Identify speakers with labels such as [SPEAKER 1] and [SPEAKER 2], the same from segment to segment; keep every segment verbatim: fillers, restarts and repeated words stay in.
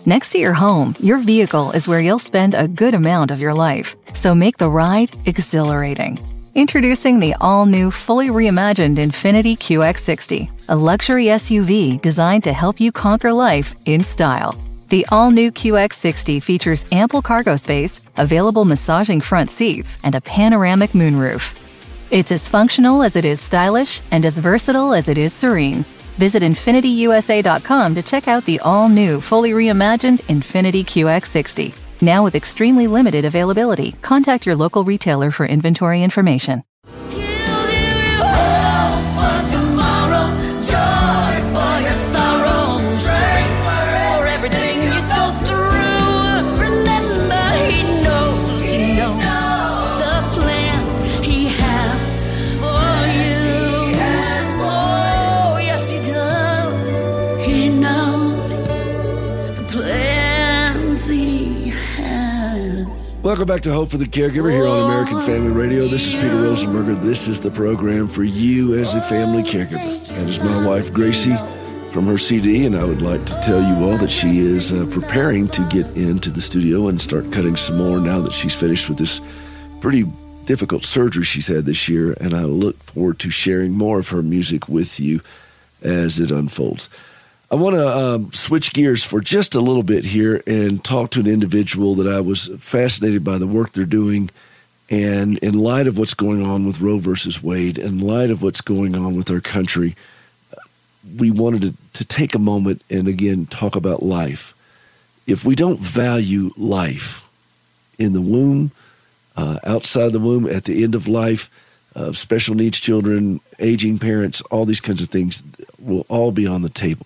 [SPEAKER 1] Next to your home, your vehicle is where you'll spend a good amount of your life. So make the ride exhilarating. Introducing the all-new, fully reimagined Infiniti Q X sixty, a luxury S U V designed to help you conquer life in style. The all-new Q X sixty features ample cargo space, available massaging front seats, and a panoramic moonroof. It's as functional as it is stylish and as versatile as it is serene. Visit Infiniti U S A dot com to check out the all-new, fully reimagined Infiniti Q X sixty. Now with extremely limited availability. Contact your local retailer for inventory information.
[SPEAKER 2] Welcome back to Hope for the Caregiver here on American Family Radio. This is Peter Rosenberger. This is the program for you as a family caregiver. That is my wife, Gracie, from her C D, and I would like to tell you all that she is uh, preparing to get into the studio and start cutting some more now that she's finished with this pretty difficult surgery she's had this year, and I look forward to sharing more of her music with you as it unfolds. I want to um, switch gears for just a little bit here and talk to an individual that I was fascinated by the work they're doing. And in light of what's going on with Roe versus Wade, in light of what's going on with our country, we wanted to, to take a moment and, again, talk about life. If we don't value life in the womb, uh, outside the womb, at the end of life, uh, special needs children, aging parents, all these kinds of things will all be on the table.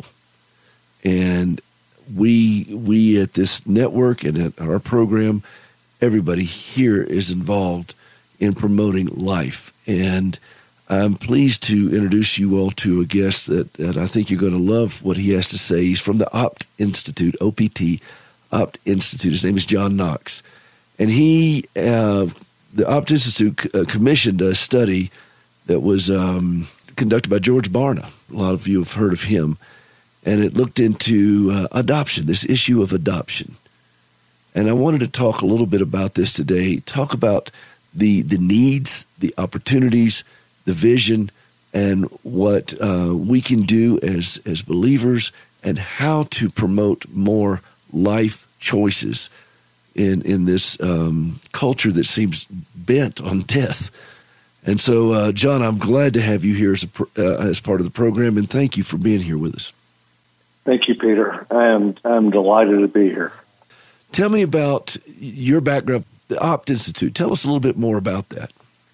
[SPEAKER 2] And we we at this network and at our program, everybody here is involved in promoting life. And I'm pleased to introduce you all to a guest that, that I think you're going to love what he has to say. He's from the Opt Institute, O P T, Opt Institute. His name is John Knox. And he, uh, the Opt Institute uh, commissioned a study that was um, conducted by George Barna. A lot of you have heard of him. And it looked into uh, adoption, this issue of adoption. And I wanted to talk a little bit about this today, talk about the the needs, the opportunities, the vision, and what uh, we can do as, as believers and how to promote more life choices in, in this um, culture that seems bent on death. And so, uh, John, I'm glad to have you here as, a, uh, as part of the program, and thank you for being here with us.
[SPEAKER 3] Thank you, Peter. I am I'm delighted to be here.
[SPEAKER 2] Tell me about your background, the Opt Institute. Tell us a little bit more about that.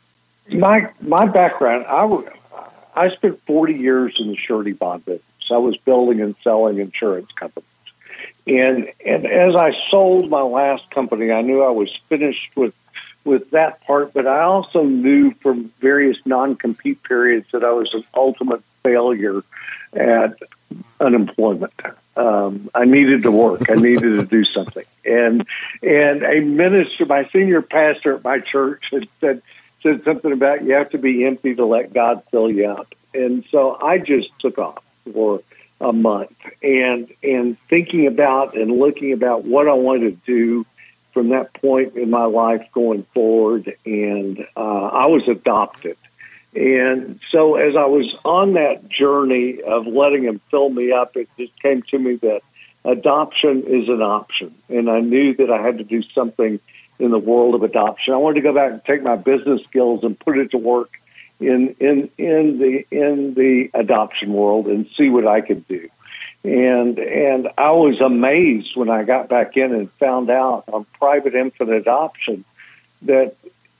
[SPEAKER 3] My my background, I, w- I spent forty years in the surety bond business. I was building and selling insurance companies. And and as I sold my last company, I knew I was finished with, with that part, but I also knew from various non-compete periods that I was an ultimate failure at unemployment. Um, I needed to work. I needed to do something. And and a minister, my senior pastor at my church, had said said something about you have to be empty to let God fill you up. And so I just took off for a month and and thinking about and looking about what I wanted to do from that point in my life going forward. And uh, I was adopted. And so as I was on that journey of letting him fill me up, it just came to me that adoption is an option. And I knew that I had to do something in the world of adoption. I wanted to go back and take my business skills and put it to work in in, in the in the adoption world and see what I could do. And and I was amazed when I got back in and found out on private infant adoption that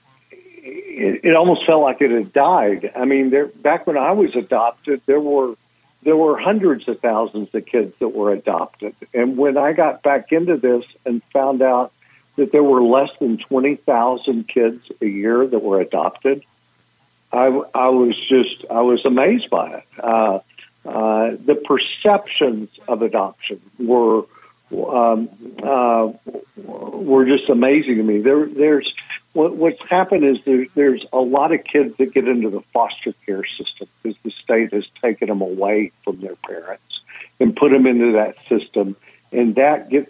[SPEAKER 3] It, it almost felt like it had died. I mean, there, back when I was adopted, there were there were hundreds of thousands of kids that were adopted. And when I got back into this and found out that there were less than twenty thousand kids a year that were adopted, I, I was just, I was amazed by it. Uh, uh, the perceptions of adoption were um, uh, were just amazing to me. There, there's What, what's happened is there, there's a lot of kids that get into the foster care system because the state has taken them away from their parents and put them into that system. and that gets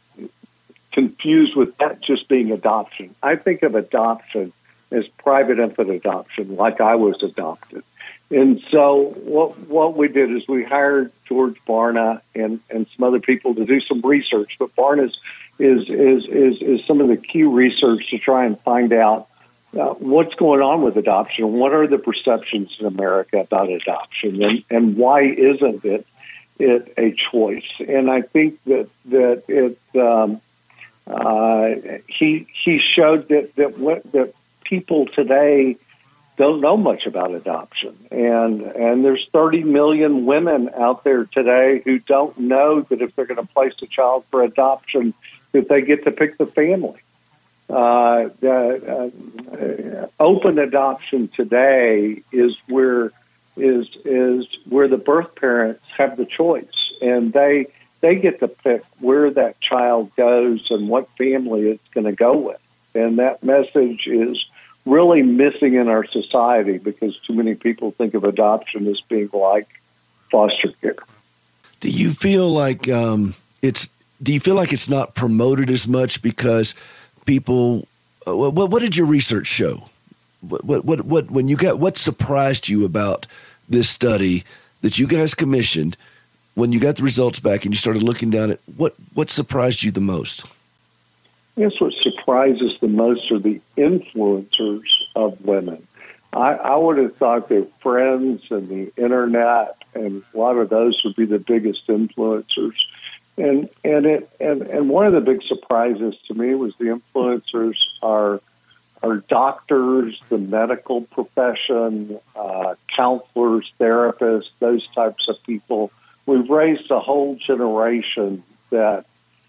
[SPEAKER 3] confused with that just being adoption. I think of adoption as private infant adoption, like I was adopted. And so what what we did is we hired George Barna and, and some other people to do some research. But Barna is, is, is, is, is some of the key research to try and find out uh, what's going on with adoption, what are the perceptions in America about adoption, and, and why isn't it, it a choice? And I think that, that it um, uh, he he showed that that what, that people today don't know much about adoption. And and there's thirty million women out there today who don't know that if they're going to place a child for adoption, that they get to pick the family. Uh, the, uh, open adoption today is where is is where the birth parents have the choice, and they they get to pick where that child goes and what family it's going to go with. And that message is really missing in our society because too many people think of adoption as being like foster care.
[SPEAKER 2] Do you feel like um, it's? Do you feel like it's not promoted as much because people? Uh, what, what did your research show? What, what what what when you got what surprised you about this study that you guys commissioned? When you got the results back and you started looking down at what what surprised you the most?
[SPEAKER 3] I guess what surprises the most are the influencers of women. I, I would have thought that friends and the internet and a lot of those would be the biggest influencers. And and it and, and one of the big surprises to me was the influencers are are doctors, the medical profession, uh, counselors, therapists, those types of people. We've raised a whole generation that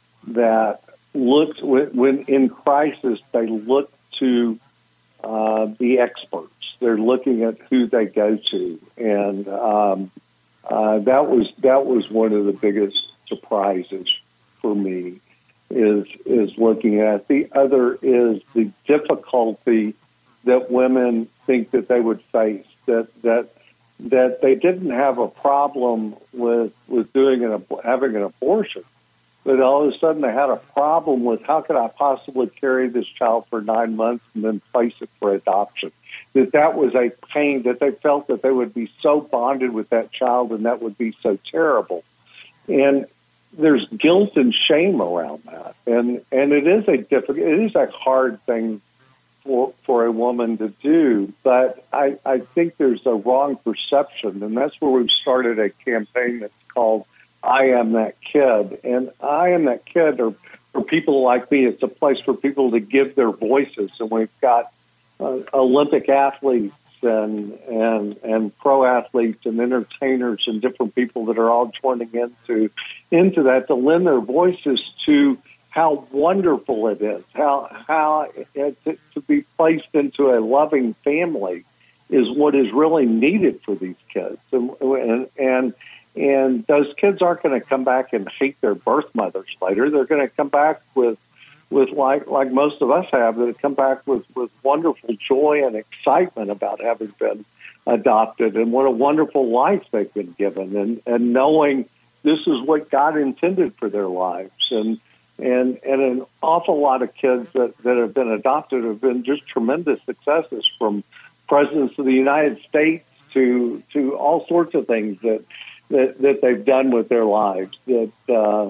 [SPEAKER 3] that looks when in crisis. They look to uh, the experts. They're looking at who they go to, and um, uh, that was that was one of the biggest surprises for me. Is is looking at the other is the difficulty that women think that they would face. That that. that they didn't have a problem with with doing an having an abortion, but all of a sudden they had a problem with how could I possibly carry this child for nine months and then place it for adoption. That that was a pain, that they felt that they would be so bonded with that child and that would be so terrible. And there's guilt and shame around that, and and it is a difficult, it is a hard thing For, for a woman to do, but I, I think there's a wrong perception, and that's where we've started a campaign that's called I Am That Kid. And I Am That Kid, or for people like me, it's a place for people to give their voices, and we've got uh, Olympic athletes and, and, and pro athletes and entertainers and different people that are all joining into, into that to lend their voices to how wonderful it is, how how it, to, to be placed into a loving family is what is really needed for these kids, and and and, and those kids aren't going to come back and hate their birth mothers later. They're going to come back with with like like most of us have, that come back with, with wonderful joy and excitement about having been adopted and what a wonderful life they've been given, and and knowing this is what God intended for their lives. And And and an awful lot of kids that, that have been adopted have been just tremendous successes, from presidents of the United States to to all sorts of things that that, that they've done with their lives. That uh,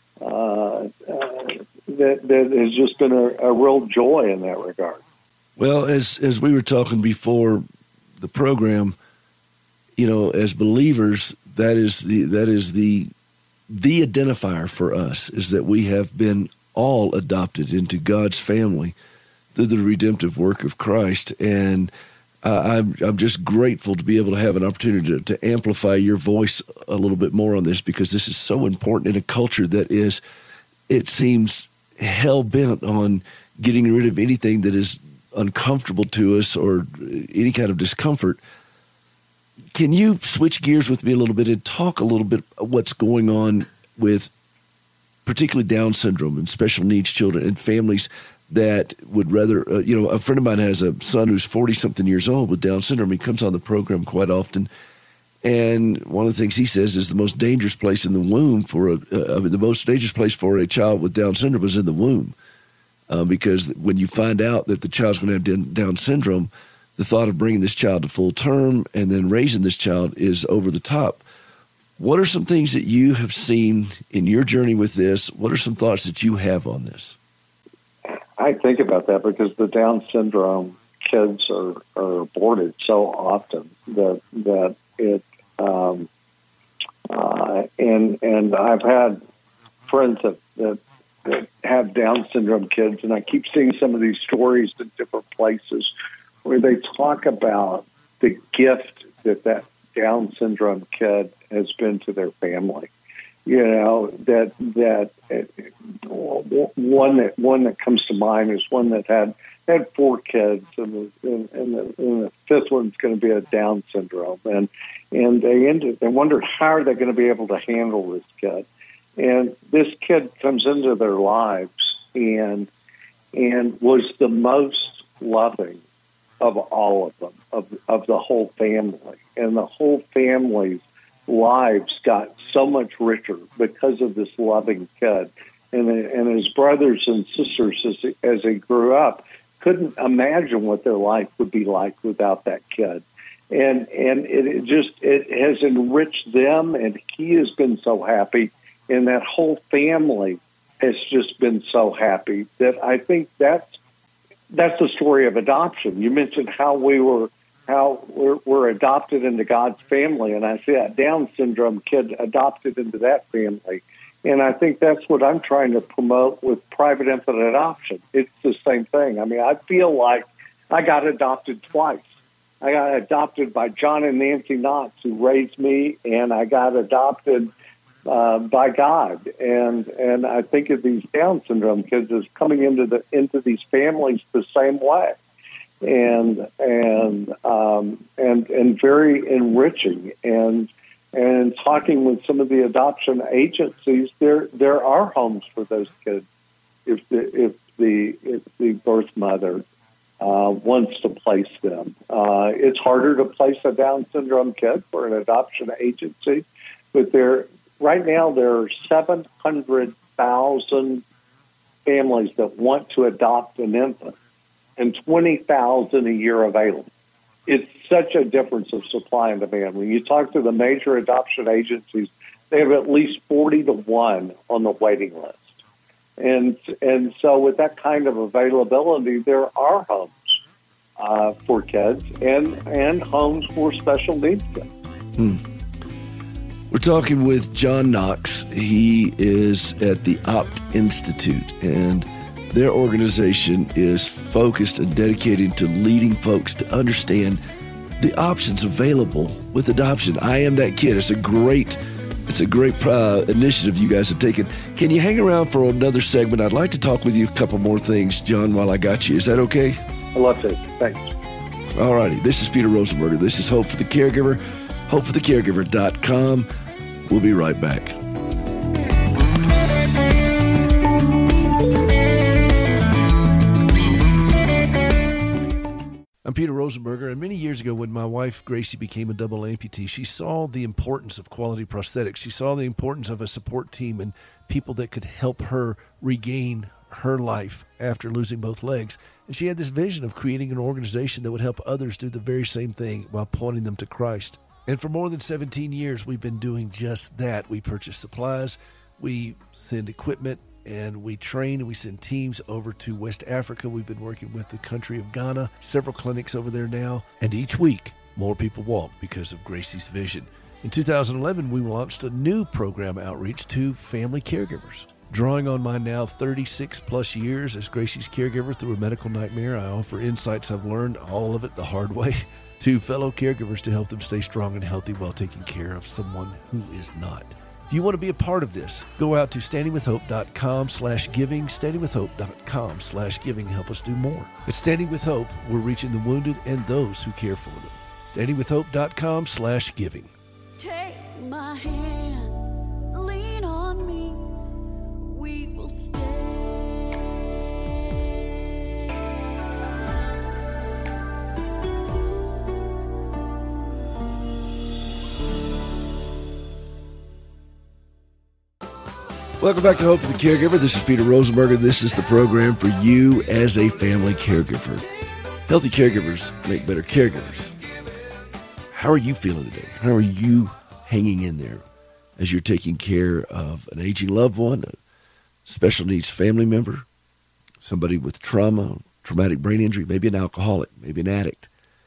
[SPEAKER 3] uh, uh, that that has just been a, a real joy in that regard.
[SPEAKER 2] Well, as as we were talking before the program, you know, as believers, that is the that is the The identifier for us is that we have been all adopted into God's family through the redemptive work of Christ. And uh, I'm, I'm just grateful to be able to have an opportunity to, to amplify your voice a little bit more on this, because this is so important in a culture that is, it seems, hell-bent on getting rid of anything that is uncomfortable to us or any kind of discomfort. Can you switch gears with me a little bit and talk a little bit what's going on with particularly Down syndrome and special needs children and families that would rather, uh, you know, a friend of mine has a son who's forty-something years old with Down syndrome. He comes on the program quite often, And one of the things he says is the most dangerous place in the womb for a, uh, the most dangerous place for a child with Down syndrome is in the womb. Uh, because when you find out that the child's going to have Down syndrome, the thought of bringing this child to full term and then raising this child is over the top. What are some things that you have seen in your journey with this? What are some thoughts that you have on this?
[SPEAKER 3] I think about that because the Down syndrome kids are, are aborted so often that that it um, uh, and and I've had friends that, that that have Down syndrome kids, and I keep seeing some of these stories in different places where they talk about the gift that that Down syndrome kid has been to their family. You know, that that uh, one that one that comes to mind is one that had had four kids, and the, and, and, the, and the fifth one's going to be a Down syndrome, and and they ended they wondered how are they going to be able to handle this kid, and this kid comes into their lives and and was the most loving of all of them, of of the whole family, and the whole family's lives got so much richer because of this loving kid. And, and his brothers and sisters, as, as they grew up, couldn't imagine what their life would be like without that kid. And and it, it just it has enriched them, and he has been so happy, and that whole family has just been so happy that I think that's that's the story of adoption. You mentioned how we were how we're, we're adopted into God's family, and I see that Down syndrome kid adopted into that family. And I think that's what I'm trying to promote with private infant adoption. It's the same thing. I mean, I feel like I got adopted twice. I got adopted by John and Nancy Knotts, who raised me, and I got adopted uh, by God. And and I think of these Down syndrome kids as coming into the into these families the same way. And and um, and and very enriching, and and talking with some of the adoption agencies, there there are homes for those kids if the if the if the birth mother uh, wants to place them. Uh, it's harder to place a Down syndrome kid for an adoption agency, but there right now there are seven hundred thousand families that want to adopt an infant, and twenty thousand a year available. It's such a difference of supply and demand. When you talk to the major adoption agencies, they have at least forty to one on the waiting list. And and so with that kind of availability, there are homes uh, for kids and, and homes for special needs kids.
[SPEAKER 2] Hmm. We're talking with John Knox. He is at the Opt Institute, and their organization is focused and dedicated to leading folks to understand the options available with adoption. I Am That Kid. It's a great, it's a great uh, initiative you guys have taken. Can you hang around for another segment? I'd like to talk with you a couple more things, John, while I got you. Is that okay?
[SPEAKER 3] I love to. Thanks.
[SPEAKER 2] All righty. This is Peter Rosenberger. This is Hope for the Caregiver, hope for the caregiver dot com. We'll be right back. I'm Peter Rosenberger, and many years ago when my wife Gracie became a double amputee, she saw the importance of quality prosthetics. She saw the importance of a support team and people that could help her regain her life after losing both legs. And she had this vision of creating an organization that would help others do the very same thing while pointing them to Christ. And for more than seventeen years, we've been doing just that. We purchase supplies, we send equipment, and we train and we send teams over to West Africa. We've been working with the country of Ghana, several clinics over there now. And each week, more people walk because of Gracie's vision. In two thousand eleven, we launched a new program outreach to family caregivers. Drawing on my now thirty-six plus years as Gracie's caregiver through a medical nightmare, I offer insights I've learned, all of it the hard way, to fellow caregivers to help them stay strong and healthy while taking care of someone who is not. If you want to be a part of this, go out to standing with hope dot com slash giving, standing with hope dot com slash giving. Help us do more. At Standing with Hope, we're reaching the wounded and those who care for them. standing with hope dot com slash giving.
[SPEAKER 4] Take my hand, lean on me, we will stay.
[SPEAKER 2] Welcome back to Hope for the Caregiver. This is Peter Rosenberger. This is the program for you as a family caregiver. Healthy caregivers make better caregivers. How are you feeling today? How are you hanging in there as you're taking care of an aging loved one, a special needs family member, somebody with trauma, traumatic brain injury, maybe an alcoholic, maybe an addict?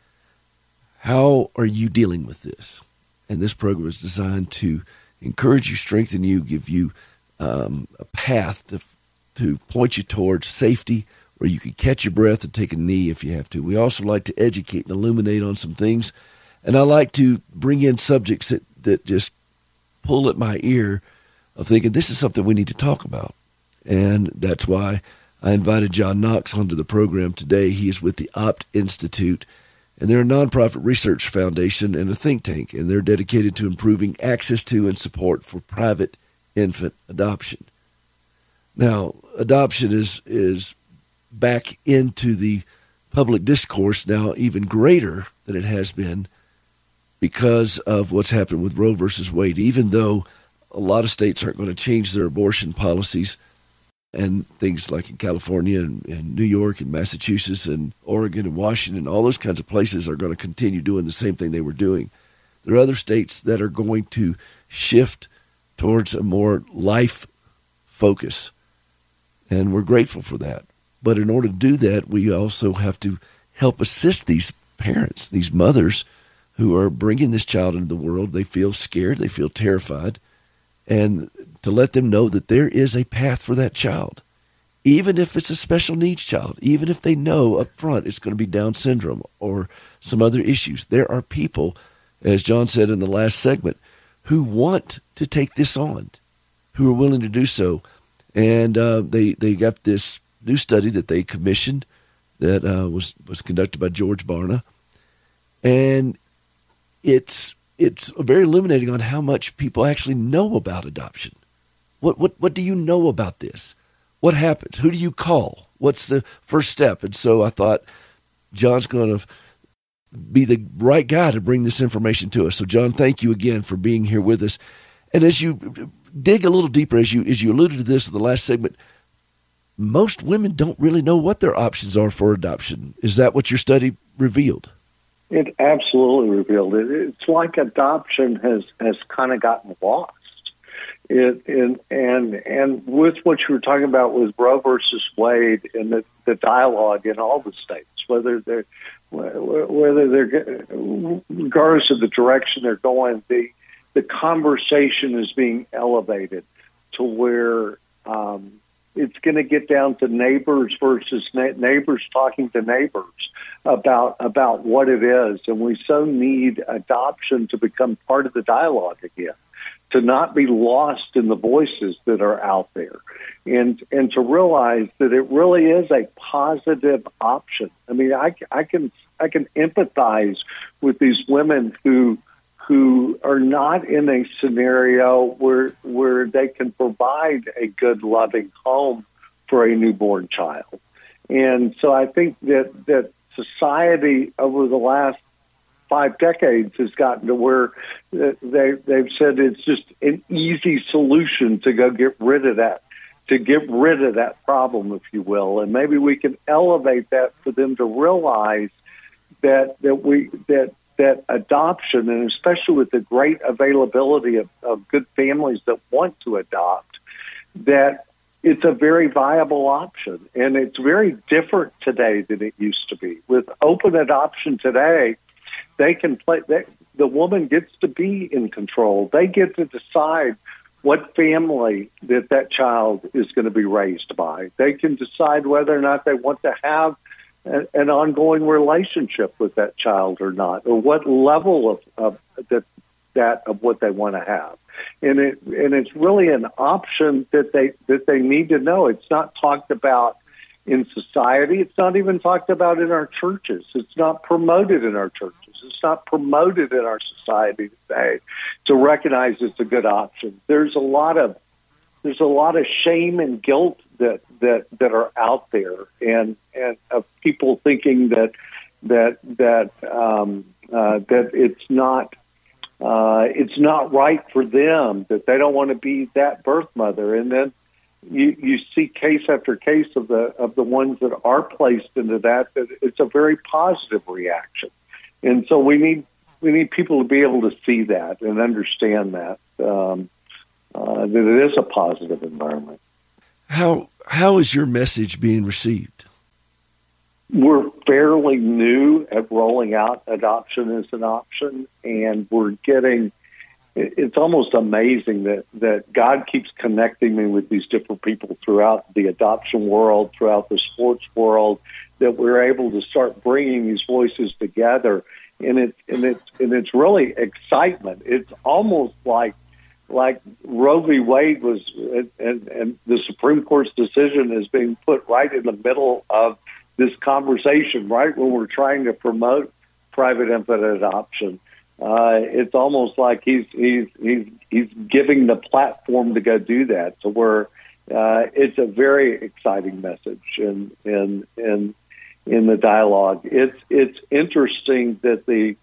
[SPEAKER 2] How are you dealing with this? And this program is designed to encourage you, strengthen you, give you um, a path to to point you towards safety, where you can catch your breath and take a knee if you have to. We also like to educate and illuminate on some things. And I like to bring in subjects that, that just pull at my ear of thinking this is something we need to talk about. And that's why I invited John Knox onto the program today. He is with the Opt Institute, and they're a nonprofit research foundation and a think tank, and they're dedicated to improving access to and support for private infant adoption. Now, adoption is is back into the public discourse now even greater than it has been because of what's happened with Roe versus Wade. Even though a lot of states aren't going to change their abortion policies, and things like in California and, and New York and Massachusetts and Oregon and Washington, all those kinds of places are going to continue doing the same thing they were doing. There are other states that are going to shift towards a more life focus, and we're grateful for that. But in order to do that, we also have to help assist these parents, these mothers who are bringing this child into the world. They feel scared, they feel terrified, and to let them know that there is a path for that child, even if it's a special needs child, even if they know up front it's going to be Down syndrome or some other issues. There are people, as John said in the last segment, who want to take this on, who are willing to do so. And uh, they, they got this new study that they commissioned that uh, was, was conducted by George Barna. And it's it's very illuminating on how much people actually know about adoption. What what what do you know about this? What happens? Who do you call? What's the first step? And so I thought John's going to be the right guy to bring this information to us. So John, thank you again for being here with us. And as you dig a little deeper, as you as you alluded to this in the last segment, most women don't really know what their options are for adoption. Is that what your study revealed?
[SPEAKER 3] It absolutely revealed it. It's like adoption has, has kind of gotten lost. It, and, and and with what you were talking about with Roe versus Wade and the, the dialogue in all the states, whether they're whether they're regardless of the direction they're going, the the conversation is being elevated to where um, it's going to get down to neighbors versus na- neighbors talking to neighbors about about what it is, and we so need adoption to become part of the dialogue again, to not be lost in the voices that are out there, and and to realize that it really is a positive option. I mean, I, I can I can empathize with these women who who are not in a scenario where where they can provide a good, loving home for a newborn child. And so I think that, that society over the last five decades has gotten to where they, they've said it's just an easy solution to go get rid of that, to get rid of that problem, if you will. And maybe we can elevate that for them to realize that, that we, that, that adoption, and especially with the great availability of, of good families that want to adopt, that it's a very viable option. And it's very different today than it used to be. With open adoption today, they can play, they, the woman gets to be in control. They get to decide what family that that child is going to be raised by. They can decide whether or not they want to have an ongoing relationship with that child or not, or what level of, of that that of what they want to have. And it and it's really an option that they that they need to know. It's not talked about in society. It's not even talked about in our churches. It's not promoted in our churches. It's not promoted in our society today to recognize it's a good option. There's a lot of there's a lot of shame and guilt that that that are out there, and and of people thinking that that that um, uh, that it's not uh, it's not right for them, that they don't want to be that birth mother. And then you, you see case after case of the of the ones that are placed into that, that it's a very positive reaction. And so we need we need people to be able to see that and understand that, um, uh, that it is a positive environment.
[SPEAKER 2] How how is your message being received?
[SPEAKER 3] We're fairly new at rolling out adoption as an option, and we're getting, it's almost amazing that, that God keeps connecting me with these different people throughout the adoption world, throughout the sports world, that we're able to start bringing these voices together. And it's, and it's, and it's really excitement. It's almost like, like Roe v. Wade was, and, and the Supreme Court's decision is being put right in the middle of this conversation, right when we're trying to promote private infant adoption. Uh, it's almost like he's he's he's he's giving the platform to go do that. So we're uh, it's a very exciting message in in in in the dialogue. It's it's interesting that the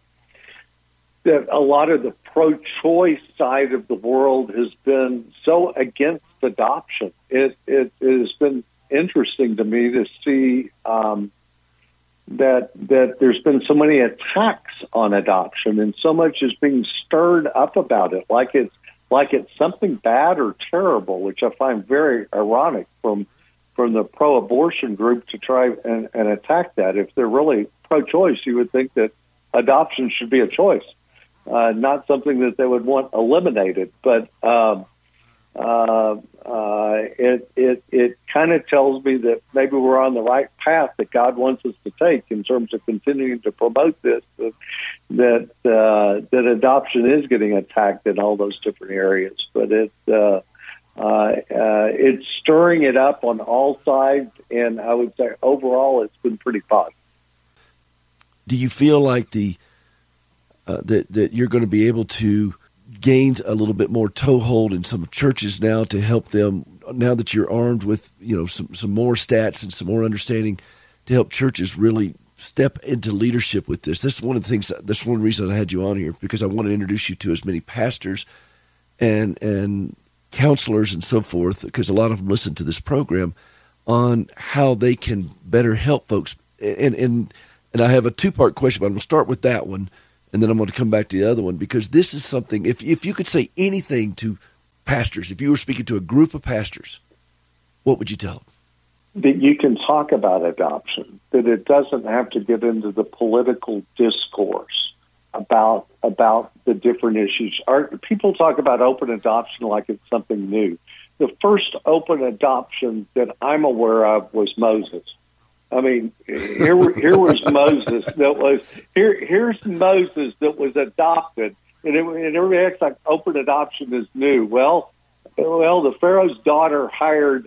[SPEAKER 3] that a lot of the pro-choice side of the world has been so against adoption. It it, it has been interesting to me to see um, that that there's been so many attacks on adoption, and so much is being stirred up about it, like it's like it's something bad or terrible, which I find very ironic from from the pro-abortion group to try and, and attack that. If they're really pro-choice, you would think that adoption should be a choice, uh, not something that they would want eliminated. But um, Uh, uh, it it it kind of tells me that maybe we're on the right path that God wants us to take in terms of continuing to promote this, that that, uh, that adoption is getting attacked in all those different areas. But it uh, uh, uh, it's stirring it up on all sides, and I would say overall it's been pretty positive.
[SPEAKER 2] Do you feel like the uh, that that you're going to be able to gained a little bit more toehold in some churches now to help them, now that you're armed with, you know, some, some more stats and some more understanding, to help churches really step into leadership with this? This is one of the things, that's one reason I had you on here, because I want to introduce you to as many pastors and and counselors and so forth, because a lot of them listen to this program, on how they can better help folks. And and, and I have a two-part question, but I'm going to start with that one, and then I'm going to come back to the other one, because this is something, if if you could say anything to pastors, if you were speaking to a group of pastors, what would you tell them?
[SPEAKER 3] That you can talk about adoption, that it doesn't have to get into the political discourse about about the different issues. Our, people talk about open adoption like it's something new. The first open adoption that I'm aware of was Moses. I mean, here here was Moses that was here. Here's Moses that was adopted, and, it, and everybody acts like open adoption is new. Well, well, the Pharaoh's daughter hired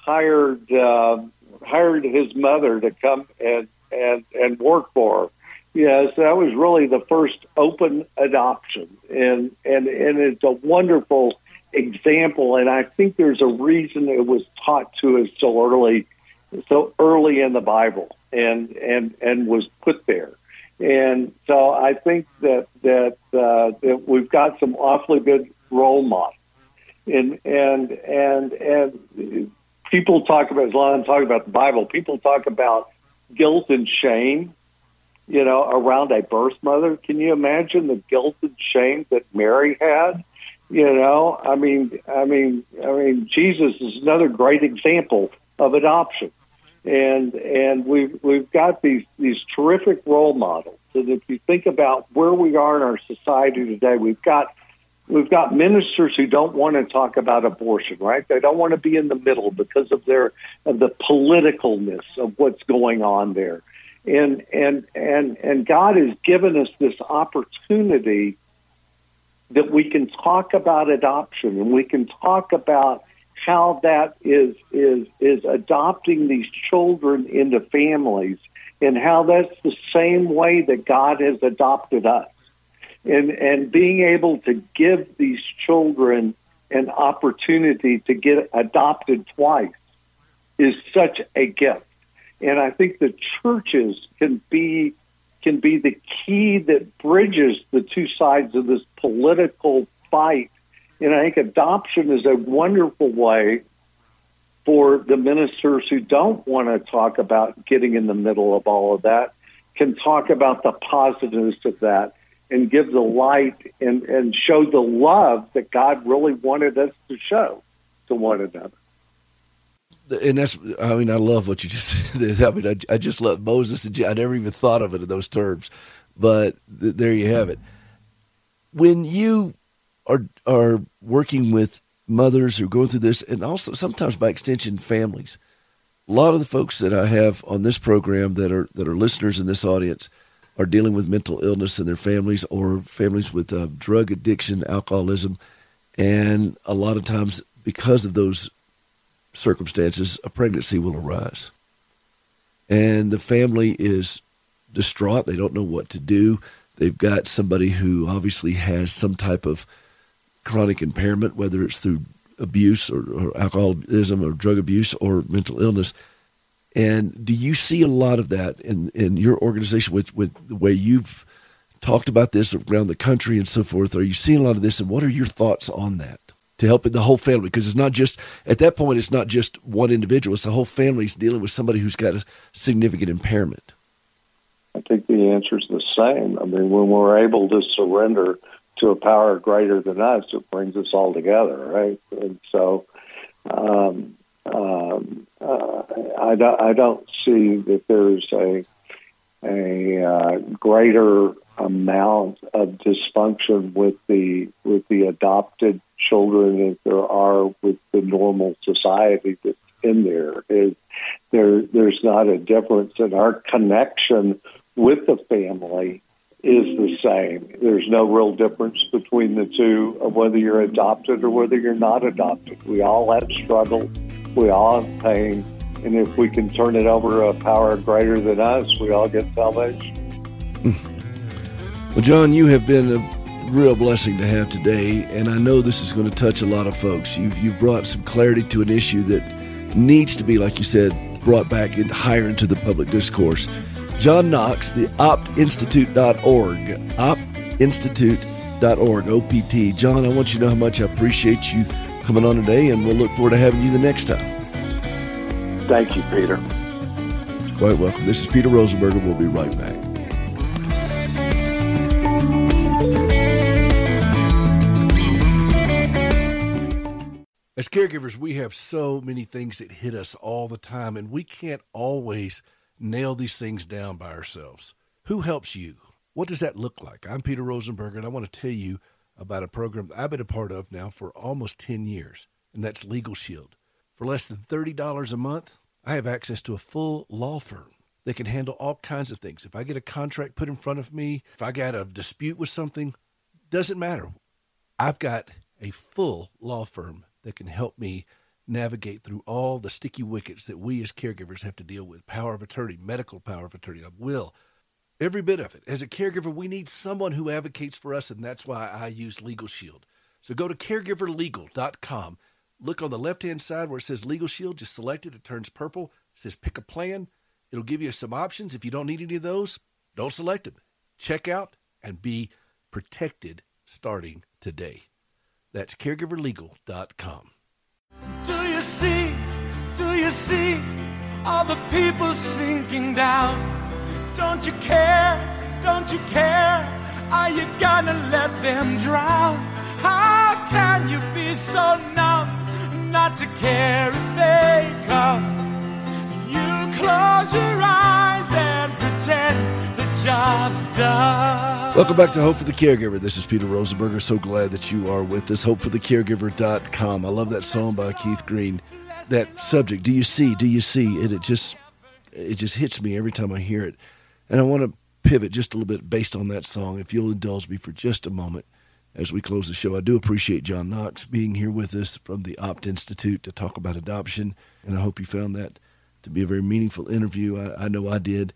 [SPEAKER 3] hired uh, hired his mother to come and and and work for her. Yes, that was really the first open adoption, and and and it's a wonderful example. And I think there's a reason it was taught to us so early. so early in the Bible and, and, and was put there. And so I think that, that, uh, that we've got some awfully good role models. And, and, and, and people talk about, as long as I'm talking about the Bible, people talk about guilt and shame, you know, around a birth mother. Can you imagine the guilt and shame that Mary had? You know, I mean, I mean, I mean, Jesus is another great example of adoption. And and we've we've got these these terrific role models. And if you think about where we are in our society today, we've got we've got ministers who don't want to talk about abortion, right? They don't want to be in the middle because of their of the politicalness of what's going on there. And and and and God has given us this opportunity that we can talk about adoption, and we can talk about how that is is is adopting these children into families, and how that's the same way that God has adopted us. And and being able to give these children an opportunity to get adopted twice is such a gift. And I think the churches can be can be the key that bridges the two sides of this political fight. And I think adoption is a wonderful way for the ministers who don't want to talk about getting in the middle of all of that, can talk about the positives of that and give the light and, and show the love that God really wanted us to show to one another.
[SPEAKER 2] And that's, I mean, I love what you just said. I mean, I, I just love Moses and I never even thought of it in those terms, but th- there you have it. When you are are working with mothers who are going through this, and also sometimes by extension families, a lot of the folks that I have on this program that are that are listeners in this audience are dealing with mental illness in their families or families with uh, drug addiction, alcoholism, and a lot of times because of those circumstances, a pregnancy will arise. And the family is distraught. They don't know what to do. They've got somebody who obviously has some type of chronic impairment, whether it's through abuse or, or alcoholism or drug abuse or mental illness. And do you see a lot of that in, in your organization with, with the way you've talked about this around the country and so forth? Are you seeing a lot of this, and what are your thoughts on that to help the whole family? Because it's not just, at that point, it's not just one individual. It's the whole family's dealing with somebody who's got a significant impairment.
[SPEAKER 3] I think the answer is the same. I mean, when we're able to surrender to a power greater than us, it brings us all together, right? And so um, um, uh, I, don't, I don't see that there's a, a uh, greater amount of dysfunction with the with the adopted children as there are with the normal society that's in there. It, there there's not a difference, and our connection with the family is the same. There's no real difference between the two of whether you're adopted or whether you're not adopted. We all have struggle. We all have pain. And if we can turn it over to a power greater than us, we all get salvation.
[SPEAKER 2] Well, John, you have been a real blessing to have today, and I know this is going to touch a lot of folks. You've, you've brought some clarity to an issue that needs to be, like you said, brought back in, higher into the public discourse. John Knox, the opt institute dot org, opt institute dot org, O P T. John, I want you to know how much I appreciate you coming on today, and we'll look forward to having you the next time.
[SPEAKER 3] Thank you, Peter.
[SPEAKER 2] Quite welcome. This is Peter Rosenberger. We'll be right back. As caregivers, we have so many things that hit us all the time, and we can't always nail these things down by ourselves. Who helps you? What does that look like? I'm Peter Rosenberger, and I want to tell you about a program I've been a part of now for almost ten years, and that's Legal Shield. For less than thirty dollars a month, I have access to a full law firm that can handle all kinds of things. If I get a contract put in front of me, if I got a dispute with something, doesn't matter. I've got a full law firm that can help me navigate through all the sticky wickets that we as caregivers have to deal with. Power of attorney, medical power of attorney, a will, every bit of it. As a caregiver, we need someone who advocates for us, and that's why I use Legal Shield. So go to caregiver legal dot com. Look on the left-hand side where it says Legal Shield. Just select it. It turns purple. It says pick a plan. It'll give you some options. If you don't need any of those, don't select them. Check out and be protected starting today. That's caregiver legal dot com.
[SPEAKER 5] Do you see, do you see all the people sinking down? Don't you care, don't you care? Are you gonna let them drown? How can you be so numb not to care if they come? You close your eyes and pretend the job's done.
[SPEAKER 2] Welcome back to Hope for the Caregiver. This is Peter Rosenberger. So glad that you are with us. hope for the caregiver dot com. I love that song by Keith Green. That subject, do you see, do you see? And it just, it just hits me every time I hear it. And I want to pivot just a little bit based on that song, if you'll indulge me for just a moment as we close the show. I do appreciate John Knox being here with us from the Opt Institute to talk about adoption, and I hope you found that to be a very meaningful interview. I, I know I did.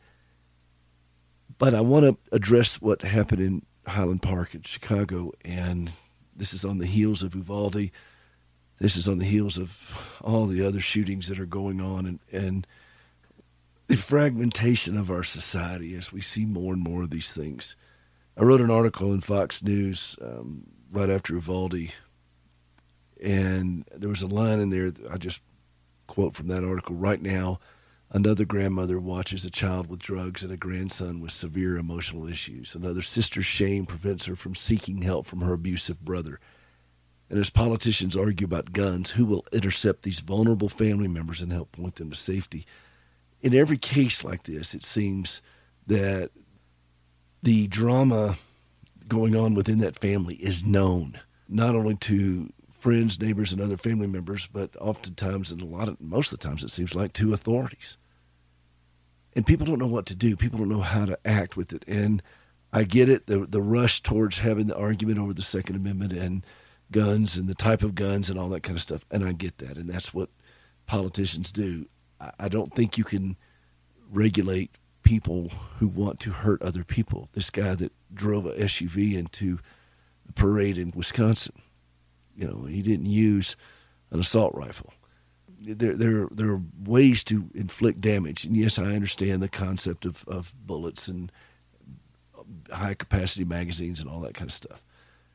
[SPEAKER 2] But I want to address what happened in Highland Park in Chicago, and this is on the heels of Uvalde. This is on the heels of all the other shootings that are going on, and, and the fragmentation of our society as we see more and more of these things. I wrote an article in Fox News um, right after Uvalde, and there was a line in there that I just quote from that article. Right now, another grandmother watches a child with drugs and a grandson with severe emotional issues. Another sister's shame prevents her from seeking help from her abusive brother. And as politicians argue about guns, who will intercept these vulnerable family members and help point them to safety? In every case like this, it seems that the drama going on within that family is known, not only to friends, neighbors, and other family members, but oftentimes, and a lot of, most of the times, it seems like to authorities. And people don't know what to do. People don't know how to act with it. And I get it, the the rush towards having the argument over the Second Amendment and guns and the type of guns and all that kind of stuff. And I get that. And that's what politicians do. I, I don't think you can regulate people who want to hurt other people. This guy that drove a S U V into the parade in Wisconsin, you know, he didn't use an assault rifle. There, there, there are ways to inflict damage. And yes, I understand the concept of, of bullets and high-capacity magazines and all that kind of stuff.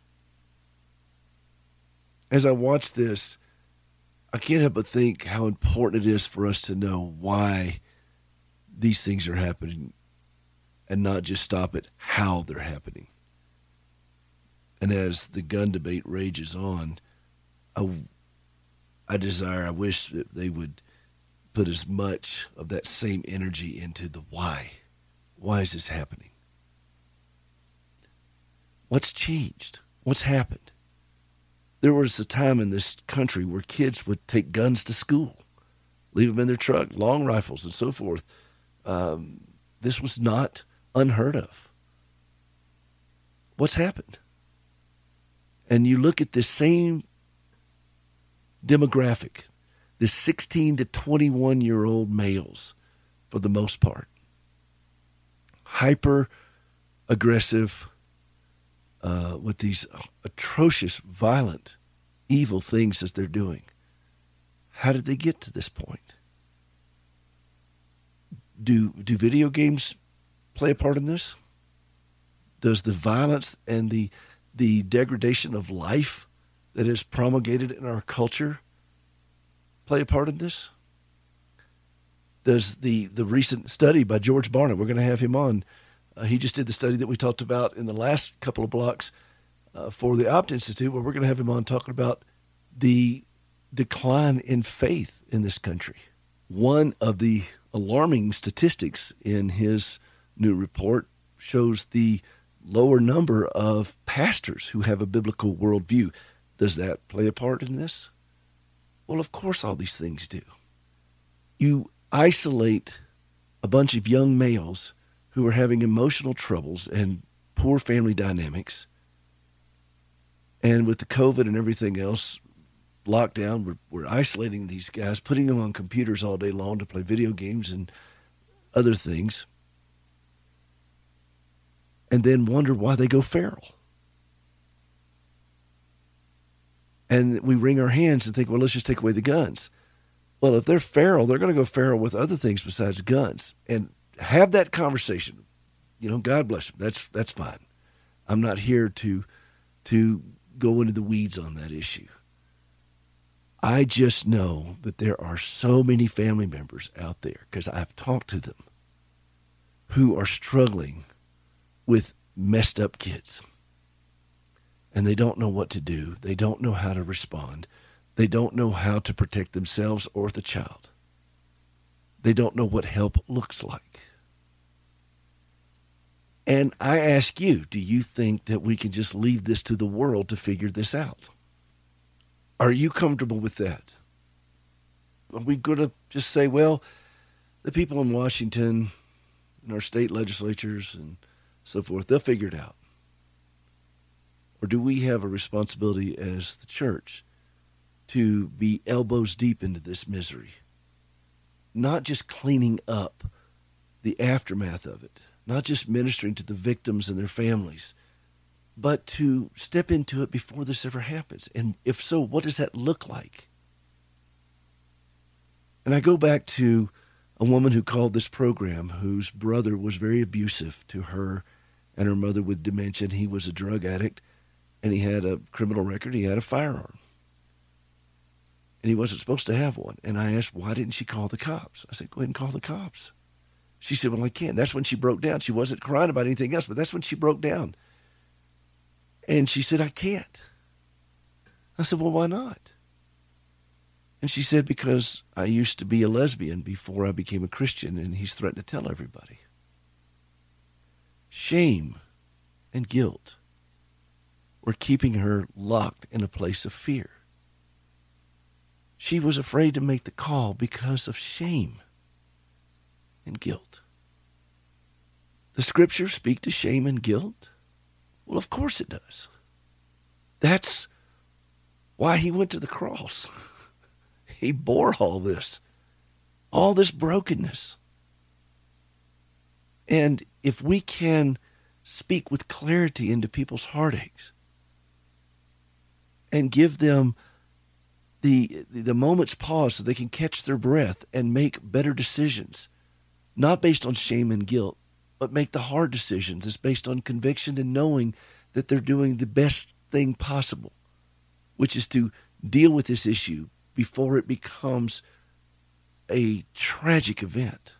[SPEAKER 2] As I watch this, I can't help but think how important it is for us to know why these things are happening and not just stop at how they're happening. And as the gun debate rages on, I, I desire, I wish that they would put as much of that same energy into the why. Why is this happening? What's changed? What's happened? There was a time in this country where kids would take guns to school, leave them in their truck, long rifles and so forth. Um, this was not unheard of. What's happened? And you look at this same demographic, the sixteen to twenty-one-year-old males, for the most part, hyper-aggressive, uh, with these atrocious, violent, evil things that they're doing. How did they get to this point? Do do video games play a part in this? Does the violence and the the degradation of life that is promulgated in our culture play a part in this? Does the, the recent study by George Barna, we're going to have him on, uh, he just did the study that we talked about in the last couple of blocks uh, for the Opt Institute, where we're going to have him on talking about the decline in faith in this country. One of the alarming statistics in his new report shows the lower number of pastors who have a biblical worldview. Does that play a part in this? Well, of course all these things do. You isolate a bunch of young males who are having emotional troubles and poor family dynamics, and with the COVID and everything else, lockdown, we're, we're isolating these guys, putting them on computers all day long to play video games and other things, and then wonder why they go feral. And we wring our hands and think, well, let's just take away the guns. Well, if they're feral, they're going to go feral with other things besides guns. And have that conversation. You know, God bless them. That's that's fine. I'm not here to to go into the weeds on that issue. I just know that there are so many family members out there, because I've talked to them, who are struggling with messed up kids. And they don't know what to do. They don't know how to respond. They don't know how to protect themselves or the child. They don't know what help looks like. And I ask you, do you think that we can just leave this to the world to figure this out? Are you comfortable with that? Are we going to just say, well, the people in Washington and our state legislatures and so forth, they'll figure it out? Or do we have a responsibility as the church to be elbows deep into this misery? Not just cleaning up the aftermath of it, not just ministering to the victims and their families, but to step into it before this ever happens. And if so, what does that look like? And I go back to a woman who called this program whose brother was very abusive to her and her mother with dementia. He was a drug addict, and he had a criminal record. He had a firearm. And he wasn't supposed to have one. And I asked, why didn't she call the cops? I said, go ahead and call the cops. She said, well, I can't. That's when she broke down. She wasn't crying about anything else, but that's when she broke down. And she said, I can't. I said, well, why not? And she said, because I used to be a lesbian before I became a Christian, and he's threatened to tell everybody. Shame and guilt were keeping her locked in a place of fear. She was afraid to make the call because of shame and guilt. The scriptures speak to shame and guilt? Well, of course it does. That's why he went to the cross. He bore all this, all this brokenness. And if we can speak with clarity into people's heartaches and give them the the moment's pause so they can catch their breath and make better decisions, not based on shame and guilt, but make the hard decisions. It's based on conviction and knowing that they're doing the best thing possible, which is to deal with this issue before it becomes a tragic event.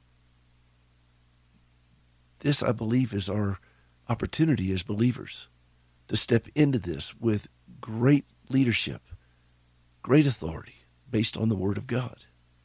[SPEAKER 2] This, I believe, is our opportunity as believers to step into this with great leadership, great authority based on the Word of God.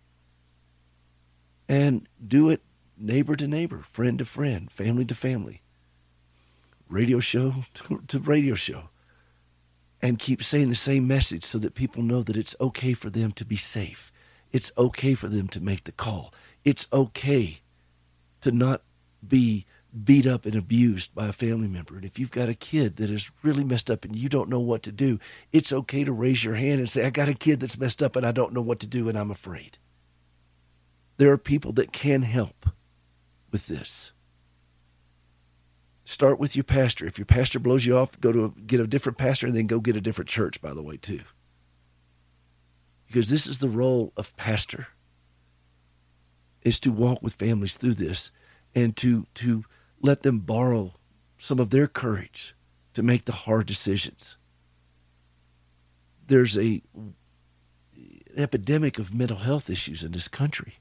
[SPEAKER 2] And do it neighbor to neighbor, friend to friend, family to family, radio show to, to radio show. And keep saying the same message so that people know that it's okay for them to be safe. It's okay for them to make the call. It's okay to not be beat up and abused by a family member. And if you've got a kid that is really messed up and you don't know what to do, it's okay to raise your hand and say, I got a kid that's messed up and I don't know what to do and I'm afraid. There are people that can help with this. Start with your pastor. If your pastor blows you off, go to a, get a different pastor and then go get a different church, by the way, too. Because this is the role of pastor, is to walk with families through this and to, to let them borrow some of their courage to make the hard decisions. There's a an epidemic of mental health issues in this country.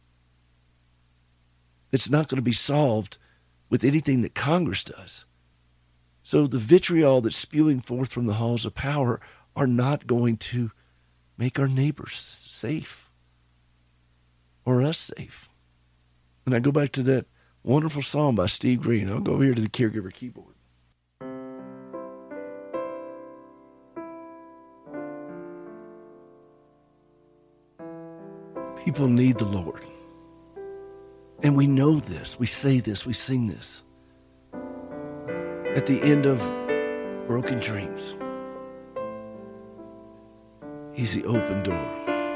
[SPEAKER 2] It's not going to be solved with anything that Congress does. So the vitriol that's spewing forth from the halls of power are not going to make our neighbors safe or us safe. And I go back to that wonderful song by Steve Green. I'll go over here to the caregiver keyboard. People need the Lord. And we know this. We say this. We sing this. At the end of broken dreams, He's the open door.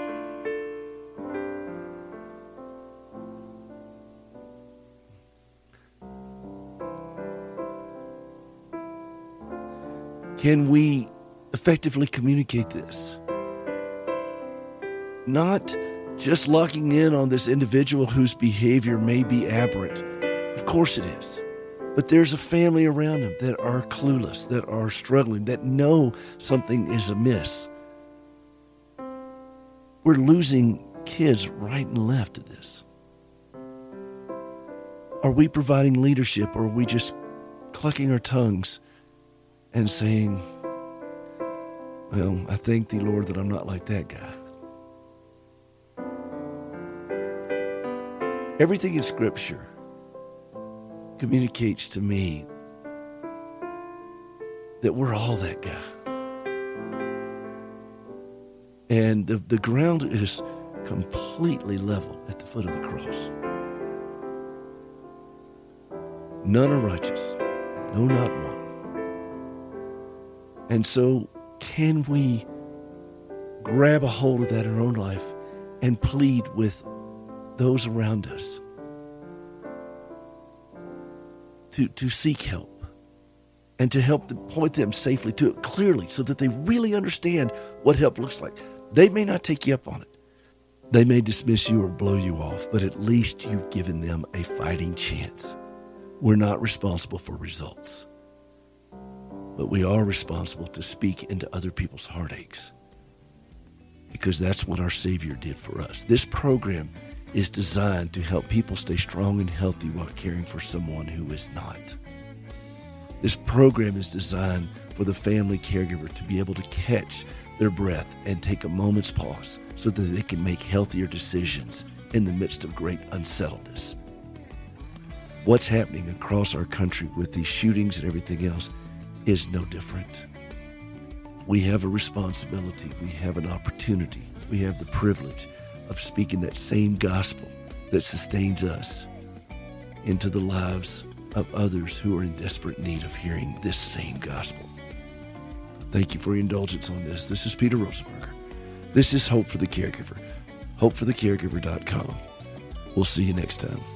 [SPEAKER 2] Can we effectively communicate this? Not just locking in on this individual whose behavior may be aberrant. Of course it is. But there's a family around them that are clueless, that are struggling, that know something is amiss. We're losing kids right and left to this. Are we providing leadership, or are we just clucking our tongues and saying, well, I thank thee, Lord, that I'm not like that guy. Everything in Scripture communicates to me that we're all that guy. And the, the ground is completely level at the foot of the cross. None are righteous. No, not one. And so can we grab a hold of that in our own life and plead with those around us to, to seek help and to help them, point them safely to it clearly so that they really understand what help looks like. They may not take you up on it, They may dismiss you or blow you off, but at least you've given them a fighting chance. We're not responsible for results, but we are responsible to speak into other people's heartaches, because that's what our Savior did for us. This program is designed to help people stay strong and healthy while caring for someone who is not. This program is designed for the family caregiver to be able to catch their breath and take a moment's pause so that they can make healthier decisions in the midst of great unsettledness. What's happening across our country with these shootings and everything else is no different. We have a responsibility. We have an opportunity. We have the privilege of speaking that same gospel that sustains us into the lives of others who are in desperate need of hearing this same gospel. Thank you for your indulgence on this. This is Peter Rosenberger. This is Hope for the Caregiver. hope for the caregiver dot com. We'll see you next time.